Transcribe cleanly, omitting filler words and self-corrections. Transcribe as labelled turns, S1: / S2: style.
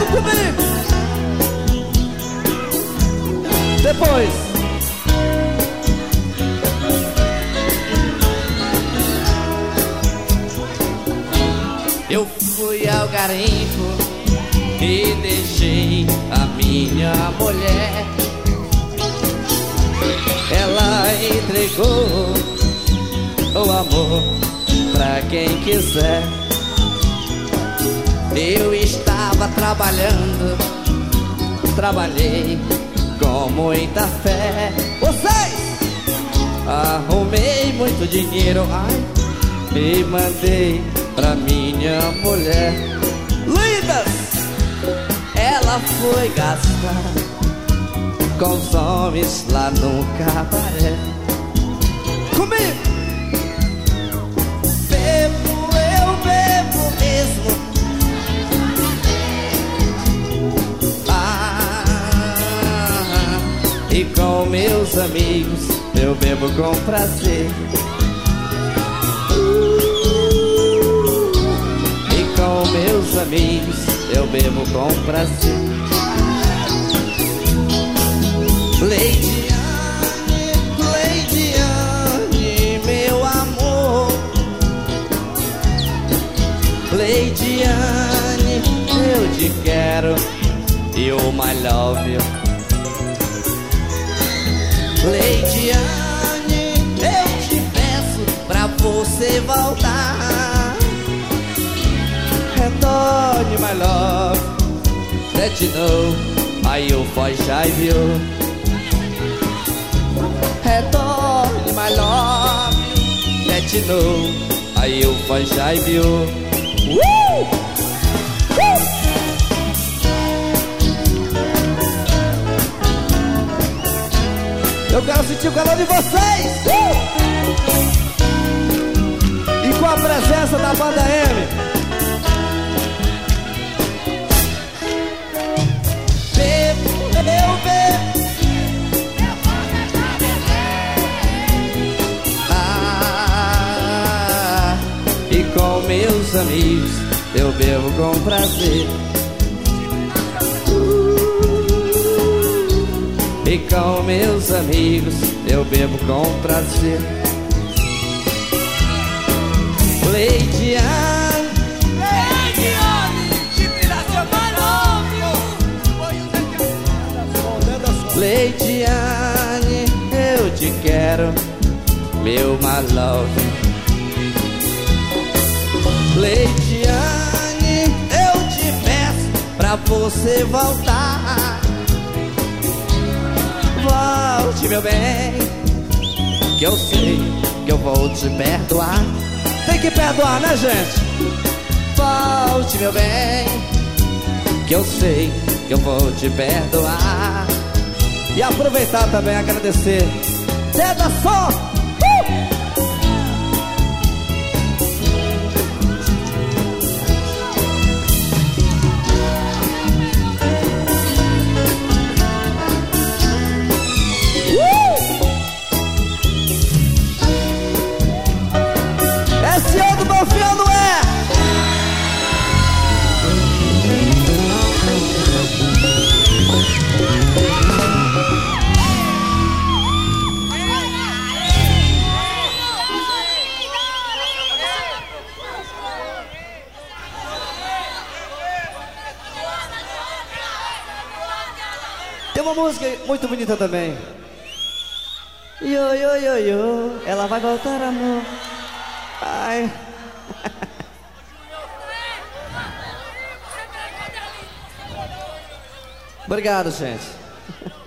S1: comigo. Depois.
S2: Eu fui ao garimpo e deixei a minha mulher. Ela entregou o amor pra quem quiser. Eu estava trabalhando, trabalhei com muita fé.
S1: Vocês!
S2: Arrumei muito dinheiro, ai, e mandei pra minha mulher.
S1: Lindas!
S2: Ela foi gastar com os homens lá no cabaré.
S1: Comigo!
S2: Bebo, eu bebo mesmo. E com meus amigos eu bebo com prazer. E com meus amigos eu bebo com prazer. Leidiane, Leidiane, meu amor. Leidiane, eu te quero, you my love you. Leidiane, eu te peço pra você voltar. Retorne, my love, let you know I you for shy you. Retorne, my love, let you know I you for shy you.
S1: Eu quero sentir o calor de vocês! E com a presença da banda M.
S2: Bebo, eu bebo. E com meus amigos eu bebo com prazer. E com meus amigos eu bebo com prazer. Leidiane,
S3: Leidiane, te virasse
S2: Leidiane, eu te quero, meu my love. Leidiane, eu te peço pra você voltar. Volte, meu bem, que eu sei que eu vou te perdoar.
S1: Tem que perdoar, né, gente?
S2: Volte, meu bem, que eu sei que eu vou te perdoar.
S1: E aproveitar também, agradecer. Ceda só! S.O. do Bonfim não é? Tem uma música muito bonita também. Yo, yo, yo, yo, ela vai voltar, amor. Ai. Obrigado, gente.